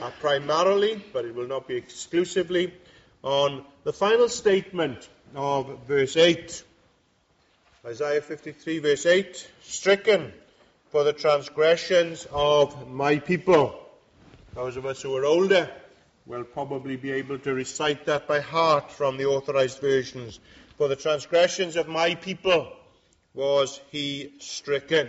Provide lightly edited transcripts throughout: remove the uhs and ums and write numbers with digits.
primarily, but it will not be exclusively, on the final statement of verse 8. Isaiah 53, verse 8, stricken for the transgressions of my people. Those of us who are older will probably be able to recite that by heart from the authorized versions. For the transgressions of my people was he stricken.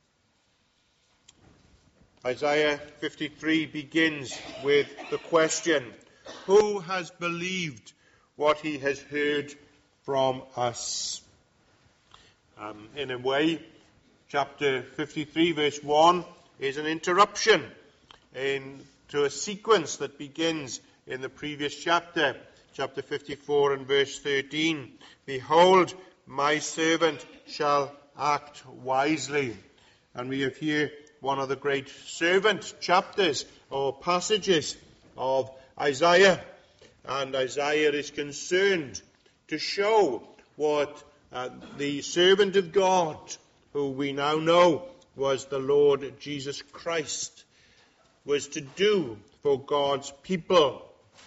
Isaiah 53 begins with the question, who has believed what he has heard from us? In a way, chapter 53, verse 1 is an interruption to a sequence that begins in the previous chapter, chapter 54 and verse 13. Behold, my servant shall act wisely. And we have here one of the great servant chapters or passages of Isaiah. And Isaiah is concerned to show what the servant of God, who we now know was the Lord Jesus Christ, was to do for God's people.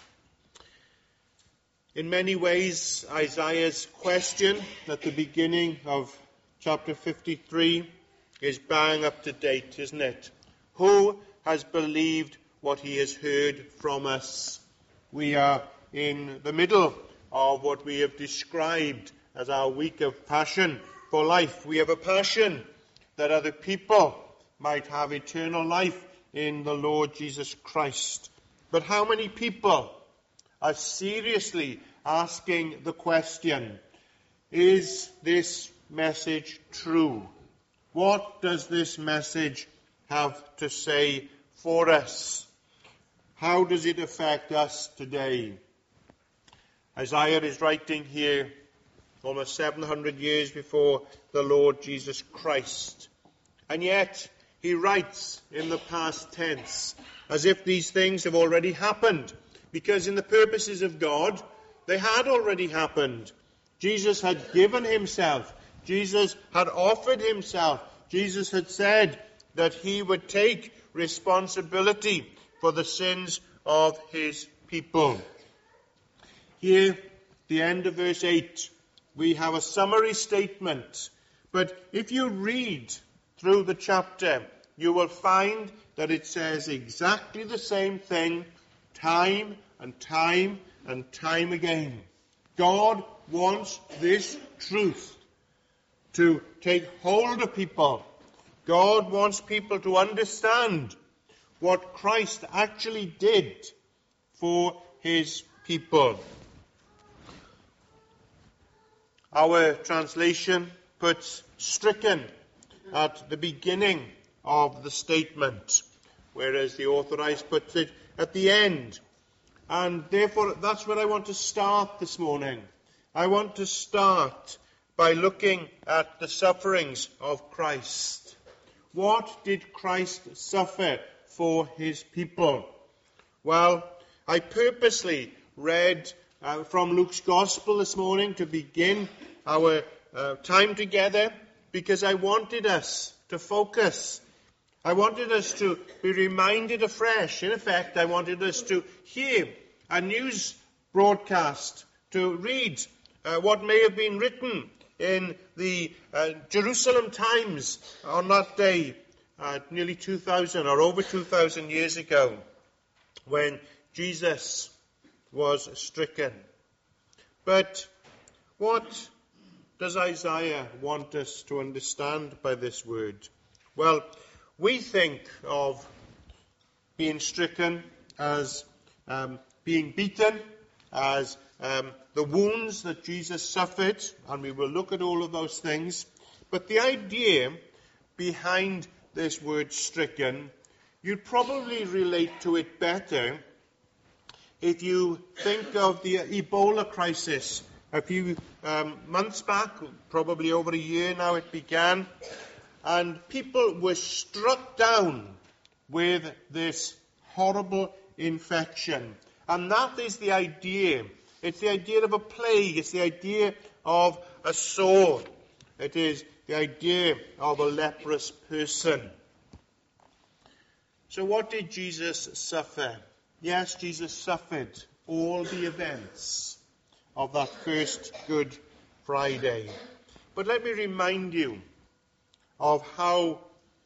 In many ways, Isaiah's question at the beginning of chapter 53 is bang up to date, isn't it? Who has believed what he has heard from us? We are in the middle of what we have described as our week of passion for life. We have a passion that other people might have eternal life in the Lord Jesus Christ. But how many people are seriously asking the question, is this message true? What does this message have to say for us? How does it affect us today? Isaiah is writing here almost 700 years before the Lord Jesus Christ. And yet, he writes in the past tense, as if these things have already happened. Because in the purposes of God, they had already happened. Jesus had given himself. Jesus had offered himself. Jesus had said that he would take responsibility for the sins of his people. Here, the end of verse 8, we have a summary statement. But if you read through the chapter, you will find that it says exactly the same thing time and time and time again. God wants this truth to take hold of people. God wants people to understand what Christ actually did for his people. Our translation puts stricken at the beginning of the statement, whereas the authorized puts it at the end. And therefore, that's where I want to start this morning. I want to start by looking at the sufferings of Christ. What did Christ suffer for his people? Well, I purposely read from Luke's Gospel this morning to begin our time together, because I wanted us to focus. I wanted us to be reminded afresh. In effect, I wanted us to hear a news broadcast, to read what may have been written in the Jerusalem Times on that day, nearly 2,000 or over 2,000 years ago, when Jesus was stricken. But what does Isaiah want us to understand by this word? Well, we think of being stricken as being beaten, as the wounds that Jesus suffered, and we will look at all of those things. But the idea behind this word stricken, you'd probably relate to it better if you think of the Ebola crisis a few months back, probably over a year now it began, and people were struck down with this horrible infection. And that is the idea. It's the idea of a plague. It's the idea of a sore. It is the idea of a leprous person. So what did Jesus suffer? Yes, Jesus suffered all the events of that first Good Friday. But let me remind you of how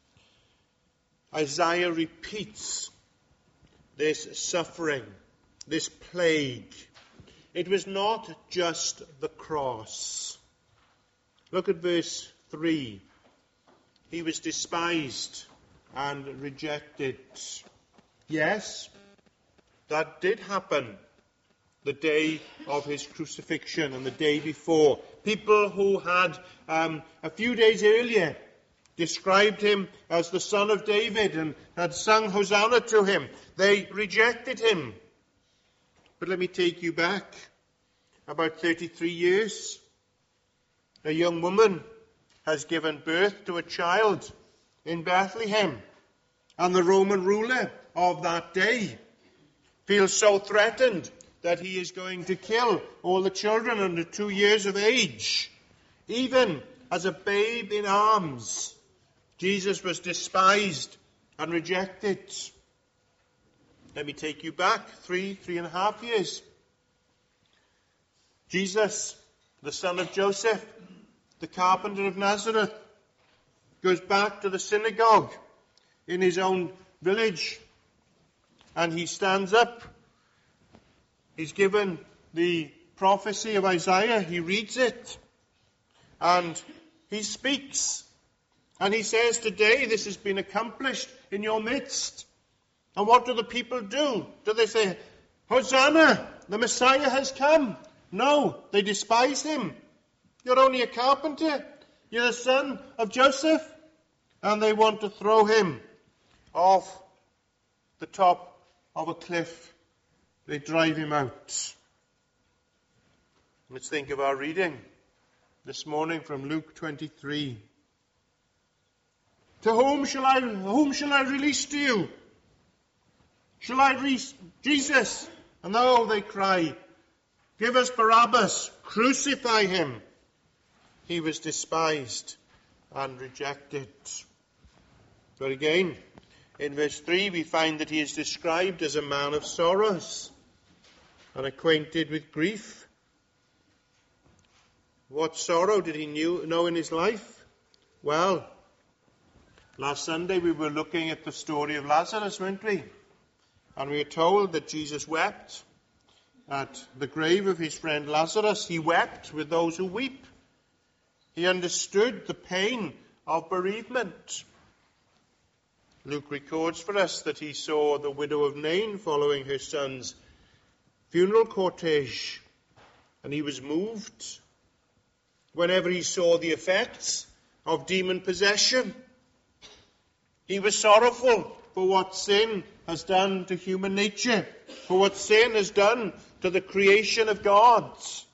Isaiah repeats this suffering, this plague. It was not just the cross. Look at verse 3. He was despised and rejected. Yes, that did happen the day of his crucifixion and the day before. People who had, a few days earlier, described him as the Son of David and had sung Hosanna to him, they rejected him. But let me take you back about 33 years. A young woman has given birth to a child in Bethlehem, and the Roman ruler of that day feels so threatened that he is going to kill all the children under 2 years of age. Even as a babe in arms, Jesus was despised and rejected. Let me take you back 3.5 years. Jesus, the son of Joseph, the carpenter of Nazareth, goes back to the synagogue in his own village, and he stands up. He's given the prophecy of Isaiah. He reads it, and he speaks. And he says, today this has been accomplished in your midst. And what do the people do? Do they say, Hosanna, the Messiah has come? No, they despise him. You're only a carpenter. You're the son of Joseph. And they want to throw him off the top of a cliff. They drive him out. Let's think of our reading this morning from Luke 23. To whom shall I release to you? Shall I release Jesus? And oh, they cry, give us Barabbas, crucify him. He was despised and rejected. But again, in verse 3, we find that he is described as a man of sorrows and acquainted with grief. What sorrow did he know in his life? Well, last Sunday we were looking at the story of Lazarus, weren't we? And we are told that Jesus wept at the grave of his friend Lazarus. He wept with those who weep. He understood the pain of bereavement. Luke records for us that he saw the widow of Nain following her son's funeral cortege, and he was moved whenever he saw the effects of demon possession. He was sorrowful for what sin has done to human nature, for what sin has done to the creation of God.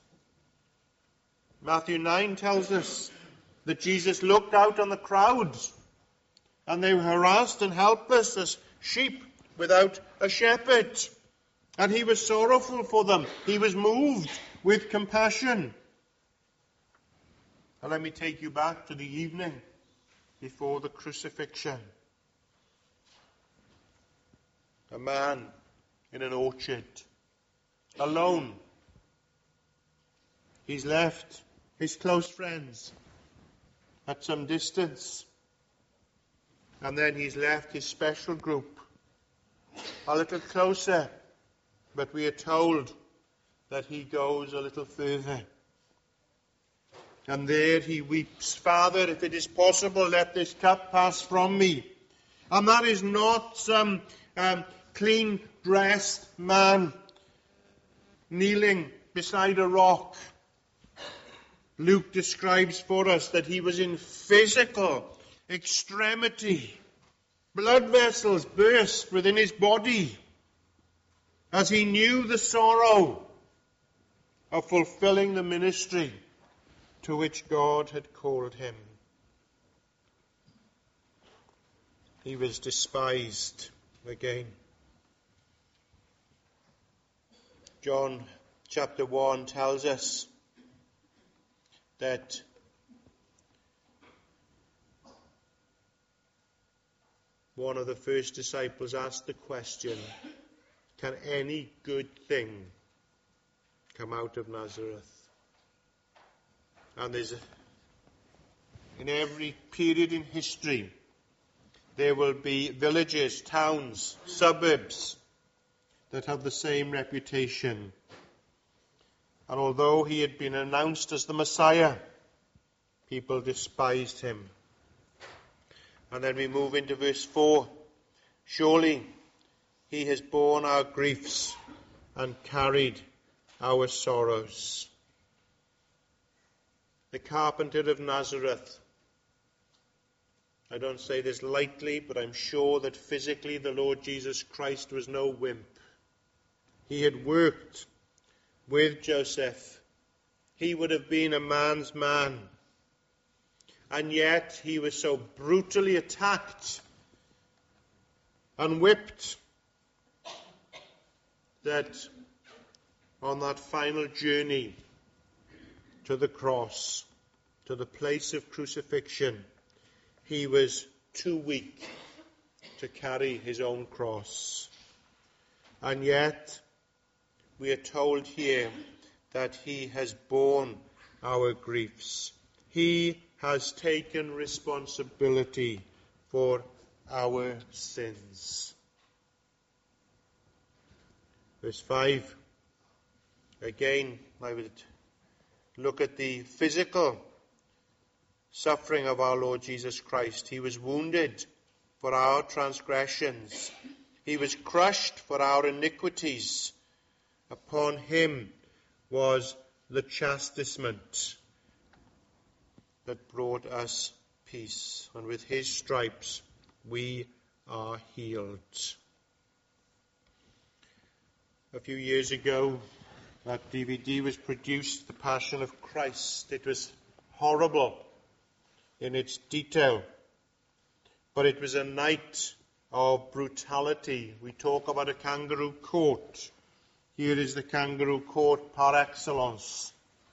Matthew 9 tells us that Jesus looked out on the crowds, and they were harassed and helpless as sheep without a shepherd. And he was sorrowful for them. He was moved with compassion. And let me take you back to the evening before the crucifixion. A man in an orchard, alone. He's left his close friends at some distance. And then he's left his special group a little closer. But we are told that he goes a little further. And there he weeps, Father, if it is possible, let this cup pass from me. And that is not some clean-dressed man kneeling beside a rock. Luke describes for us that he was in physical extremity. Blood vessels burst within his body as he knew the sorrow of fulfilling the ministry to which God had called him. He was despised again. John chapter 1 tells us that one of the first disciples asked the question, can any good thing come out of Nazareth? And in every period in history, there will be villages, towns, suburbs that have the same reputation. And although he had been announced as the Messiah, people despised him. And then we move into verse 4. Surely he has borne our griefs and carried our sorrows. The carpenter of Nazareth. I don't say this lightly, but I'm sure that physically the Lord Jesus Christ was no wimp. He had worked with Joseph. He would have been a man's man. And yet he was so brutally attacked and whipped that on that final journey to the cross, to the place of crucifixion, he was too weak to carry his own cross. And yet, we are told here that he has borne our griefs. He has taken responsibility for our sins. Verse 5. Again, I would look at the physical suffering of our Lord Jesus Christ. He was wounded for our transgressions. He was crushed for our iniquities. Upon him was the chastisement that brought us peace. And with his stripes we are healed. A few years ago, that DVD was produced, The Passion of Christ. It was horrible in its detail, but it was a night of brutality. We talk about a kangaroo court. Here is the kangaroo court par excellence.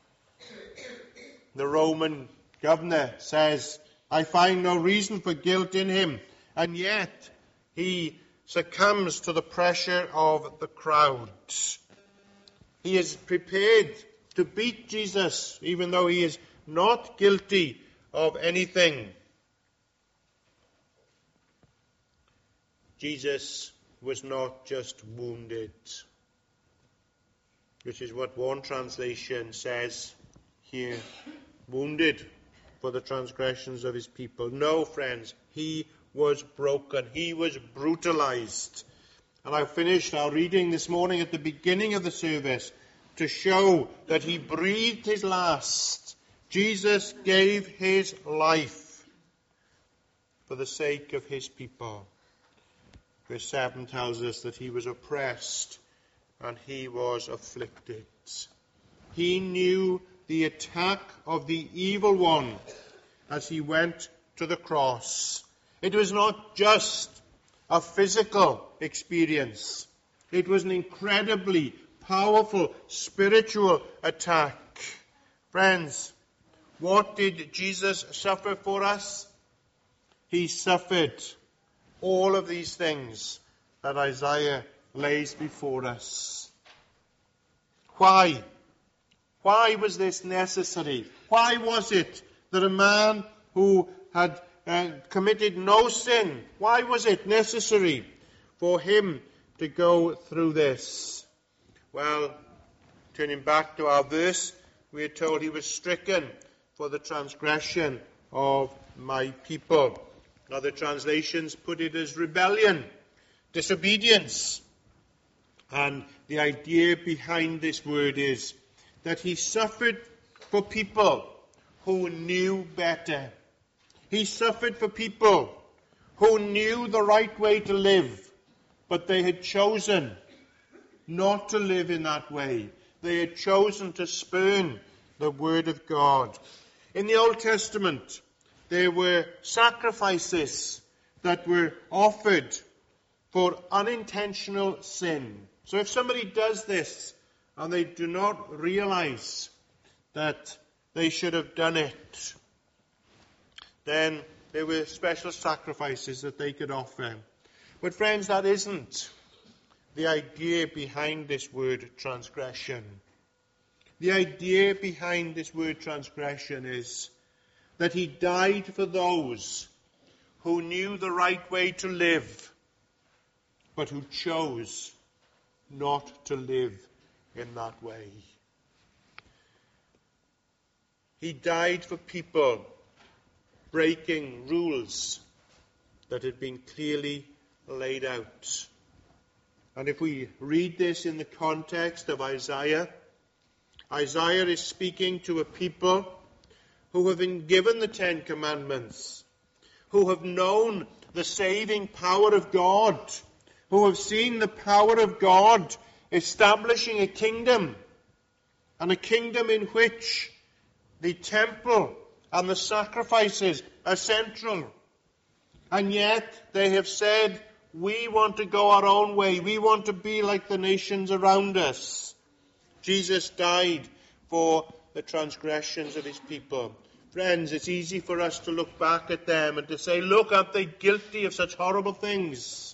The Roman governor says, I find no reason for guilt in him, and yet he succumbs to the pressure of the crowd. He is prepared to beat Jesus, even though he is not guilty of anything. Jesus was not just wounded, which is what one translation says here, wounded for the transgressions of his people. No, friends, he was broken. He was brutalized. And I finished our reading this morning at the beginning of the service to show that he breathed his last. Jesus gave his life for the sake of his people. Verse 7 tells us that he was oppressed and he was afflicted. He knew the attack of the evil one as he went to the cross. It was not just a physical experience. It was an incredibly powerful spiritual attack. Friends, what did Jesus suffer for us? He suffered all of these things that Isaiah lays before us. Why? Why was this necessary? Why was it that a man who had committed no sin, why was it necessary for him to go through this? Well, turning back to our verse, we are told he was stricken for the transgression of my people. Other translations put it as rebellion, disobedience. And the idea behind this word is that he suffered for people who knew better. He suffered for people who knew the right way to live, but they had chosen not to live in that way. They had chosen to spurn the word of God. In the Old Testament, there were sacrifices that were offered for unintentional sin. So if somebody does this and they do not realize that they should have done it, then there were special sacrifices that they could offer. But friends, that isn't the idea behind this word transgression. The idea behind this word transgression is that he died for those who knew the right way to live, but who chose not to live in that way. He died for people breaking rules that had been clearly laid out. And if we read this in the context of Isaiah, Isaiah is speaking to a people who have been given the Ten Commandments, who have known the saving power of God, who have seen the power of God establishing a kingdom, and a kingdom in which the temple and the sacrifices are central. And yet they have said, we want to go our own way. We want to be like the nations around us. Jesus died for the transgressions of his people. Friends, it's easy for us to look back at them and to say, look, aren't they guilty of such horrible things?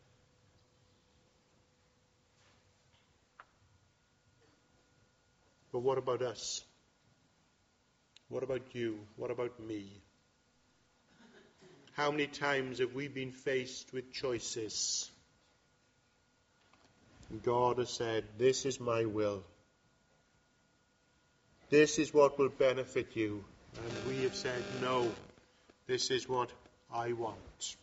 But what about us? What about you? What about me? How many times have we been faced with choices? And God has said, this is my will. This is what will benefit you. And we have said, no, this is what I want.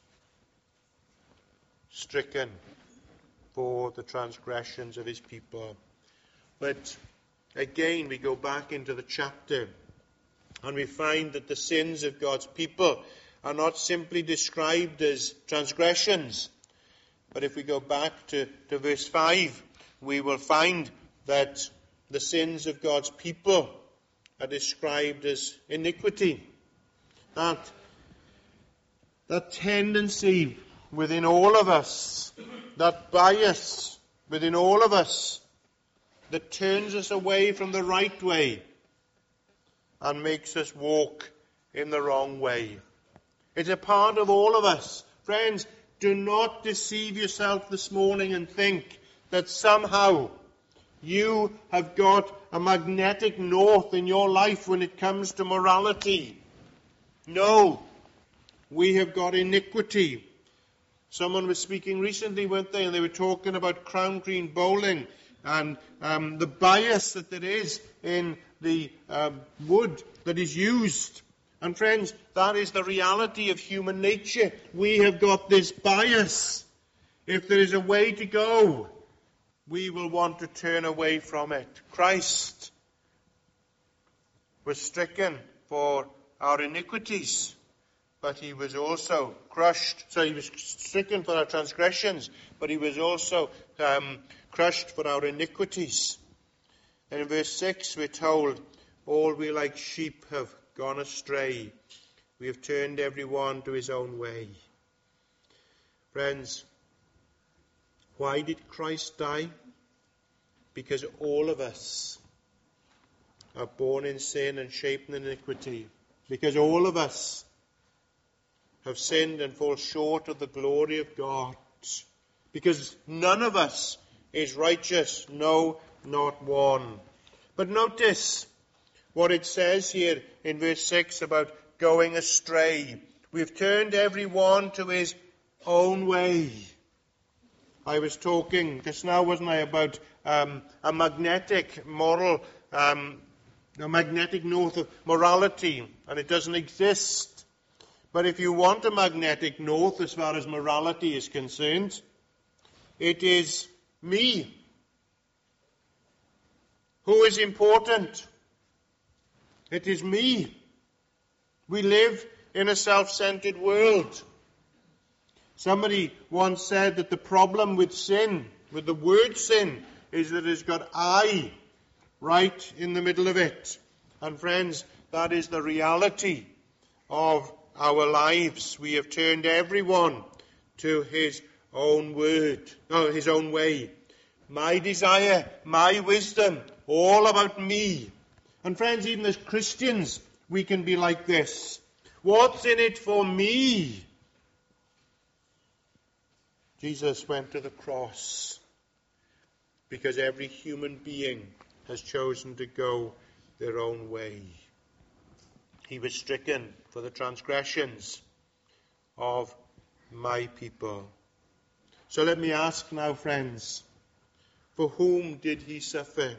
Stricken for the transgressions of his people. But again, we go back into the chapter and we find that the sins of God's people are not simply described as transgressions. But if we go back to verse 5, we will find that the sins of God's people are described as iniquity. That tendency within all of us, that bias within all of us, that turns us away from the right way and makes us walk in the wrong way. It's a part of all of us. Friends, do not deceive yourself this morning and think that somehow you have got a magnetic north in your life when it comes to morality. No, we have got iniquity. Someone was speaking recently, weren't they? And they were talking about Crown Green bowling and the bias that there is in the wood that is used. And friends, that is the reality of human nature. We have got this bias. If there is a way to go, we will want to turn away from it. Christ was stricken for our iniquities, but he was also crushed. So he was stricken for our transgressions, but he was also crushed for our iniquities. And in verse 6 we're told, all we like sheep have gone astray. We have turned every one to his own way. Friends, why did Christ die? Because all of us are born in sin and shaped in iniquity. Because all of us have sinned and fall short of the glory of God. Because none of us is righteous, no, not one. But notice what it says here in verse 6 about going astray. We've turned every one to his own way. I was talking just now, wasn't I, about a magnetic moral, a magnetic north of morality, and it doesn't exist. But if you want a magnetic north as far as morality is concerned, it is me. Who is important? It is me. We live in a self-centered world. Somebody once said that the problem with sin, with the word sin, is that it's got I right in the middle of it. And friends, that is the reality of our lives. We have turned everyone to his own his own way. My desire, my wisdom, all about me. And friends, even as Christians, we can be like this. What's in it for me? Jesus went to the cross because every human being has chosen to go their own way. He was stricken for the transgressions of my people. So let me ask now, friends, for whom did he suffer?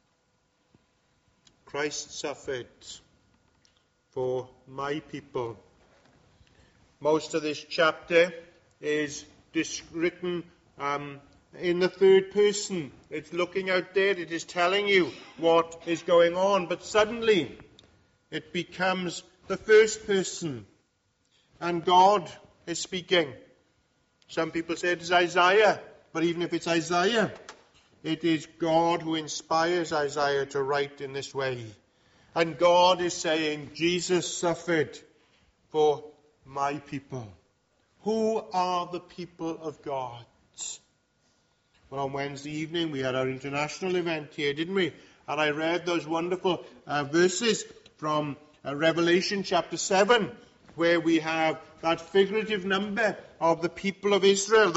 Christ suffered for my people. Most of this chapter is written in the third person. It's looking out there. It is telling you what is going on. But suddenly it becomes the first person. And God is speaking. Some people say it is Isaiah. But even if it's Isaiah, it is God who inspires Isaiah to write in this way. And God is saying, Jesus suffered for my people. Who are the people of God? Well, on Wednesday evening we had our international event here, didn't we? And I read those wonderful verses from Revelation chapter 7, where we have that figurative number of the people of Israel, the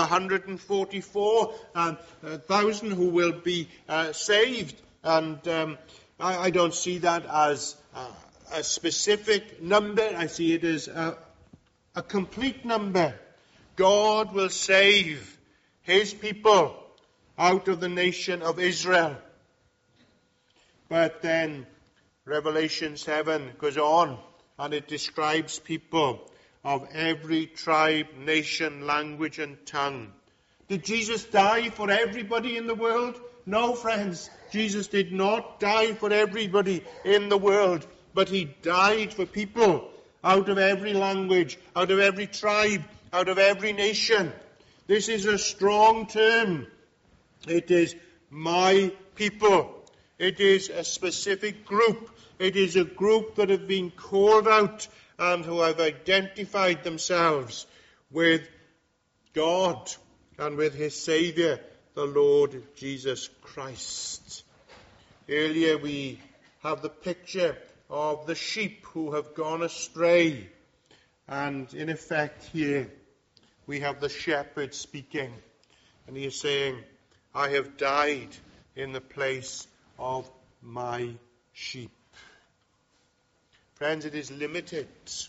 144,000 who will be saved. And I don't see that as a specific number. I see it as a complete number. God will save his people out of the nation of Israel. But then Revelation 7 goes on and it describes people of every tribe, nation, language and tongue. Did Jesus die for everybody in the world? No, friends. Jesus did not die for everybody in the world, but he died for people out of every language, out of every tribe, out of every nation. This is a strong term. It is my people. It is a specific group. It is a group that have been called out and who have identified themselves with God and with his Saviour, the Lord Jesus Christ. Earlier we have the picture of the sheep who have gone astray. And in effect here we have the shepherd speaking. And he is saying, I have died in the place of my sheep. Friends, it is limited.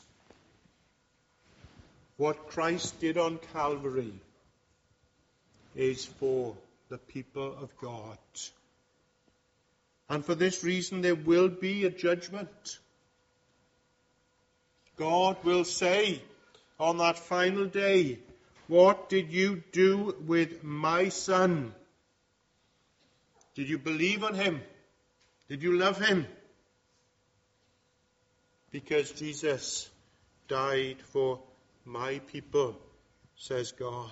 What Christ did on Calvary is for the people of God. And for this reason there will be a judgment. God will say on that final day, what did you do with my son? Did you believe on him? Did you love him? Because Jesus died for my people, says God.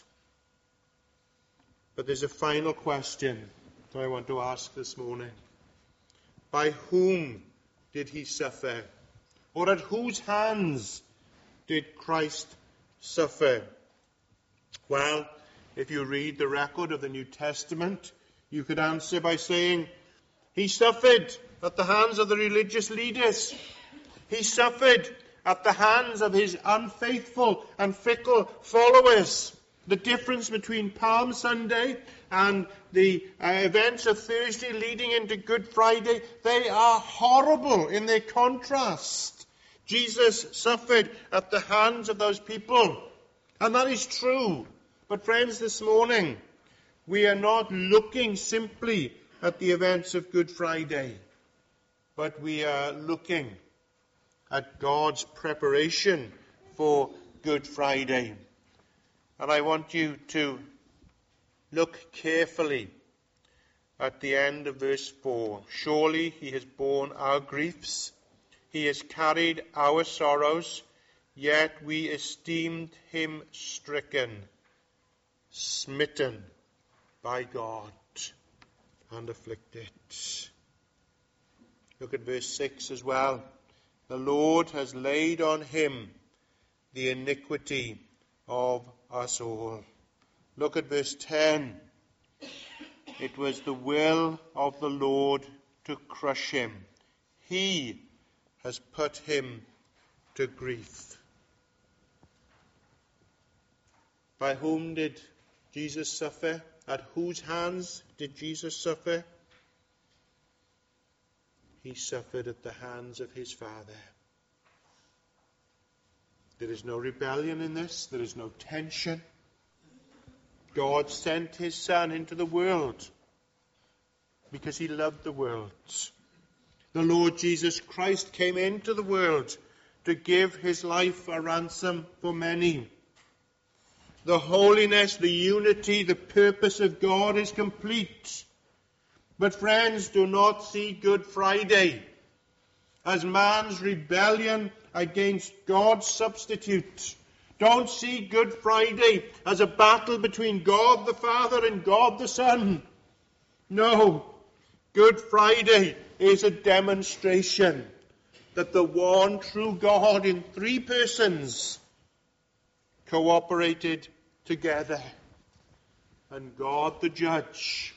But there's a final question that I want to ask this morning. By whom did he suffer? Or at whose hands did Christ suffer? Well, if you read the record of the New Testament, you could answer by saying, he suffered at the hands of the religious leaders. He suffered at the hands of his unfaithful and fickle followers. The difference between Palm Sunday and the events of Thursday leading into Good Friday, they are horrible in their contrast. Jesus suffered at the hands of those people. And that is true. But friends, this morning, we are not looking simply at the events of Good Friday, but we are looking at God's preparation for Good Friday. And I want you to look carefully at the end of verse 4. Surely he has borne our griefs, he has carried our sorrows, yet we esteemed him stricken, smitten by God, and afflicted. Look at verse 6 as well. The Lord has laid on him the iniquity of us all. Look at verse 10. It was the will of the Lord to crush him. He has put him to grief. By whom did Jesus suffer? At whose hands did Jesus suffer? He suffered at the hands of his Father. There is no rebellion in this. There is no tension. God sent his Son into the world because he loved the world. The Lord Jesus Christ came into the world to give his life a ransom for many. The holiness, the unity, the purpose of God is complete. But friends, do not see Good Friday as man's rebellion against God's substitute. Don't see Good Friday as a battle between God the Father and God the Son. No, Good Friday is a demonstration that the one true God in three persons cooperated together. And God the Judge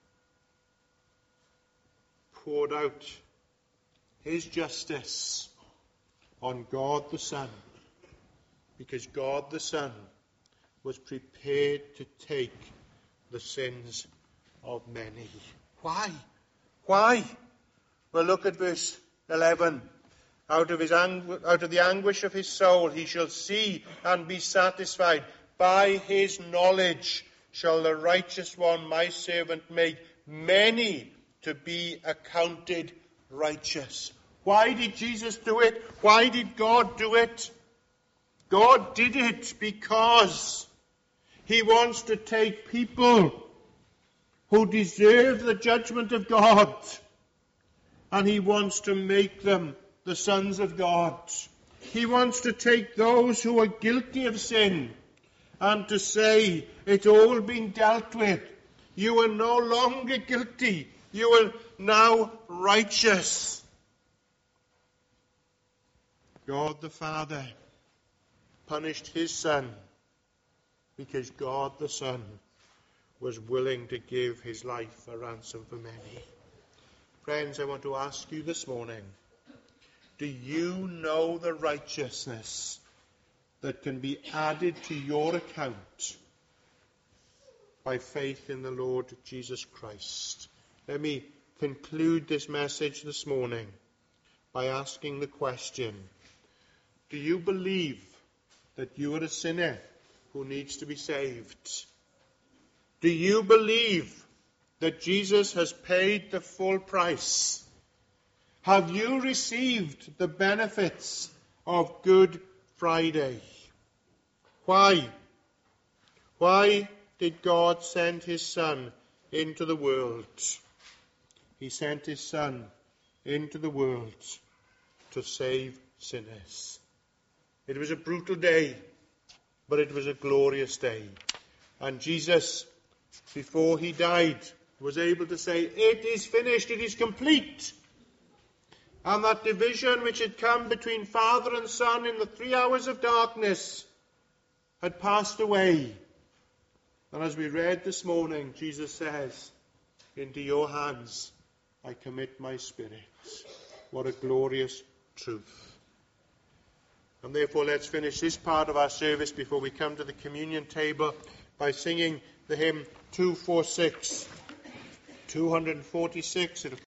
poured out his justice on God the Son, because God the Son was prepared to take the sins of many. Why? Why? Well, look at verse 11. Out of the anguish of his soul he shall see and be satisfied. By his knowledge shall the righteous one, my servant, make many to be accounted righteous. Why did Jesus do it? Why did God do it? God did it because he wants to take people who deserve the judgment of God, and he wants to make them the sons of God. He wants to take those who are guilty of sin and to say, it's all been dealt with. You are no longer guilty. You are now righteous. God the Father punished his Son because God the Son was willing to give his life a ransom for many. Friends, I want to ask you this morning, do you know the righteousness that can be added to your account by faith in the Lord Jesus Christ? Let me conclude this message this morning by asking the question, do you believe that you are a sinner who needs to be saved? Do you believe that Jesus has paid the full price? Have you received the benefits of Good Friday? Why? Why did God send his Son into the world? He sent his Son into the world to save sinners. It was a brutal day, but it was a glorious day. And Jesus, before he died, was able to say, it is finished, it is complete. And that division which had come between Father and Son in the 3 hours of darkness had passed away. And as we read this morning, Jesus says, into your hands I commit my spirit. What a glorious truth. And therefore let's finish this part of our service before we come to the communion table by singing the hymn 246.